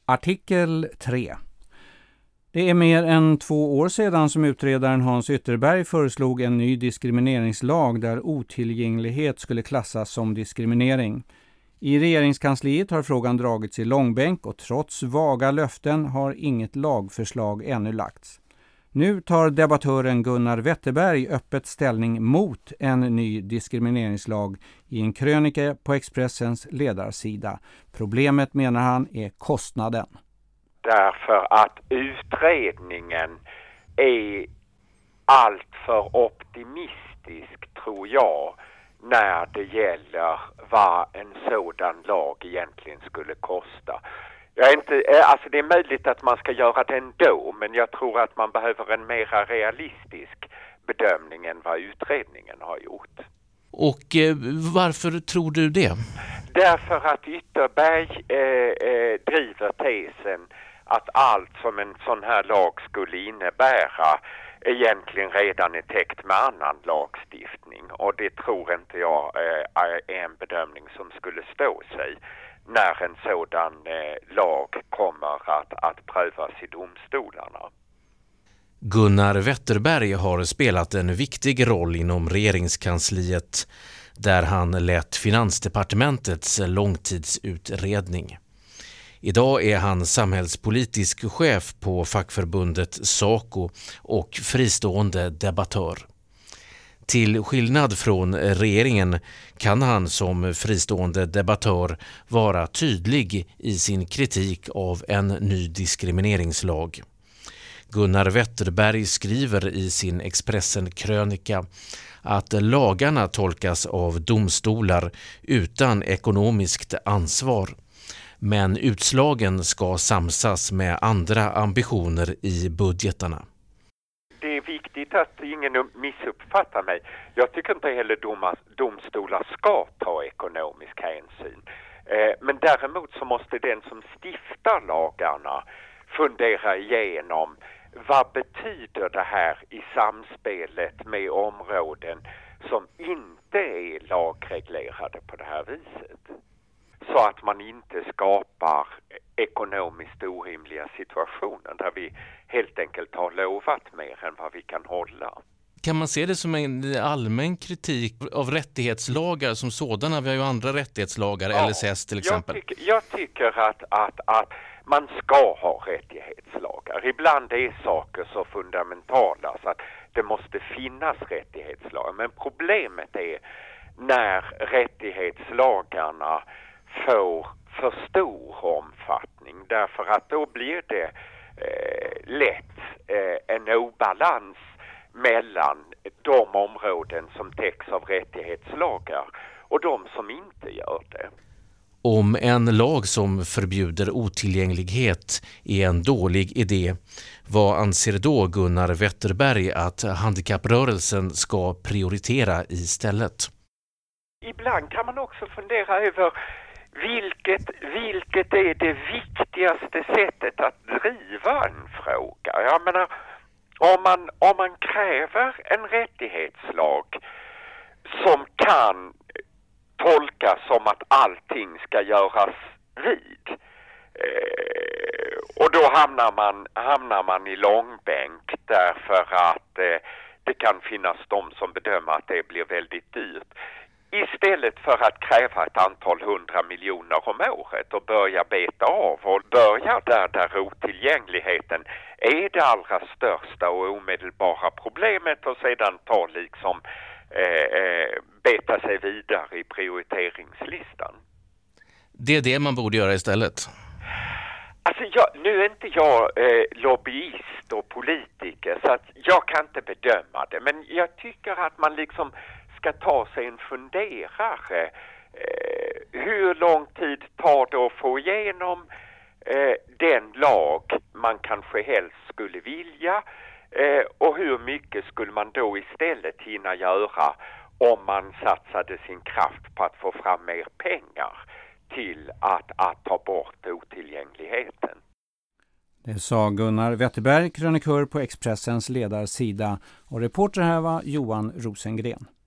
Artikel 3. Det är mer än 2 år sedan som utredaren Hans Ytterberg föreslog en ny diskrimineringslag där otillgänglighet skulle klassas som diskriminering. I regeringskansliet har frågan dragits i långbänk och trots vaga löften har inget lagförslag ännu lagts. Nu tar debattören Gunnar Wetterberg öppet ställning mot en ny diskrimineringslag i en krönika på Expressens ledarsida. Problemet, menar han, är kostnaden. Därför att utredningen är alltför optimistisk, tror jag, när det gäller vad en sådan lag egentligen skulle kosta. Det är möjligt att man ska göra det ändå, men jag tror att man behöver en mer realistisk bedömning än vad utredningen har gjort. Och varför tror du det? Därför att Ytterberg driver tesen att allt som en sån här lag skulle innebära egentligen redan är täckt med annan lagstiftning. Och det tror inte jag är en bedömning som skulle stå sig när en sådan lag kommer att prövas i domstolarna. Gunnar Wetterberg har spelat en viktig roll inom regeringskansliet där han lett Finansdepartementets långtidsutredning. Idag är han samhällspolitisk chef på fackförbundet SACO och fristående debattör. Till skillnad från regeringen kan han som fristående debattör vara tydlig i sin kritik av en ny diskrimineringslag. Gunnar Wetterberg skriver i sin Expressen-krönika att lagarna tolkas av domstolar utan ekonomiskt ansvar. Men utslagen ska samsas med andra ambitioner i budgetarna. Det är viktigt att ingen missuppfattar mig. Jag tycker inte heller domstolar ska ta ekonomisk hänsyn. Men däremot så måste den som stiftar lagarna fundera igenom vad betyder det här i samspelet med områden som inte är lagreglerade på det här viset. Så att man inte skapar ekonomiskt orimliga situationer där vi helt enkelt har lovat mer än vad vi kan hålla. Kan man se det som en allmän kritik av rättighetslagar som sådana? Vi har ju andra rättighetslagar, ja, LSS till exempel. Jag tycker att man ska ha rättighetslagar. Ibland är saker så fundamentala så att det måste finnas rättighetslagar. Men problemet är när rättighetslagarna får för stor omfattning, därför att då blir det lätt en obalans mellan de områden som täcks av rättighetslagar och de som inte gör det. Om en lag som förbjuder otillgänglighet är en dålig idé, vad anser då Gunnar Wetterberg att handikapprörelsen ska prioritera istället? Ibland kan man också fundera över vilket är det viktigaste sättet att driva en fråga. Jag menar, om man kräver en rättighetslag som kan tolkas som att allting ska göras vid, och då hamnar man i långbänk därför att det kan finnas de som bedömer att det blir väldigt dyrt. Istället för att kräva ett antal 100 miljoner om året och börja beta av och börja där otillgängligheten är det allra största och omedelbara problemet och sedan beta sig vidare i prioriteringslistan. Det är det man borde göra istället. Alltså nu är inte jag lobbyist och politiker så att jag kan inte bedöma det, men jag tycker att man liksom ska ta sig en funderare. Hur lång tid tar det att få igenom den lag man kanske helst skulle vilja och hur mycket skulle man då istället hinna göra om man satsade sin kraft på att få fram mer pengar till att ta bort otillgängligheten. Det sa Gunnar Wetterberg, krönikör på Expressens ledarsida, och reporter här var Johan Rosengren.